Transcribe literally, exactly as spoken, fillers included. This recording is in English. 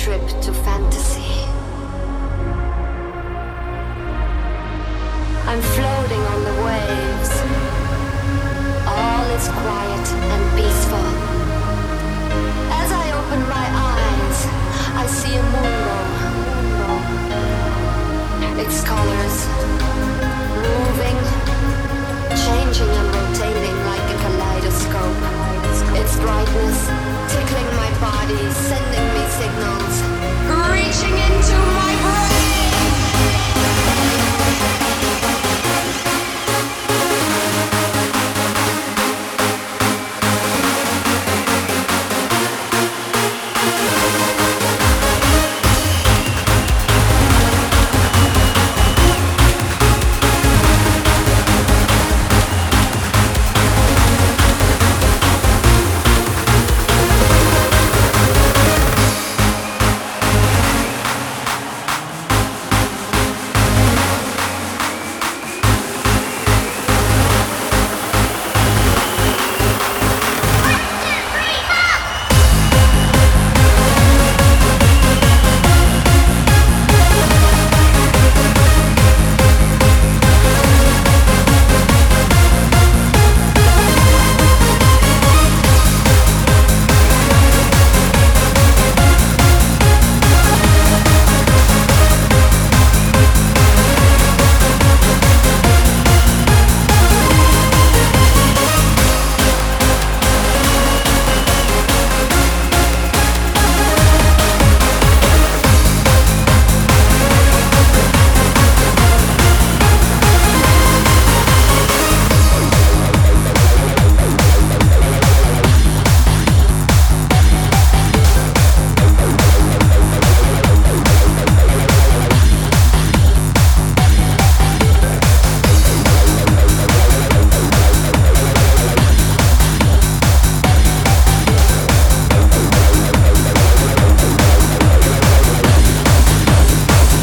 trip to fantasy. I'm floating on the waves. All is quiet and peaceful. As I open my eyes, I see a mundo. Its colors moving, changing and rotating like a kaleidoscope. Its brightness tickling my body, sending me signals.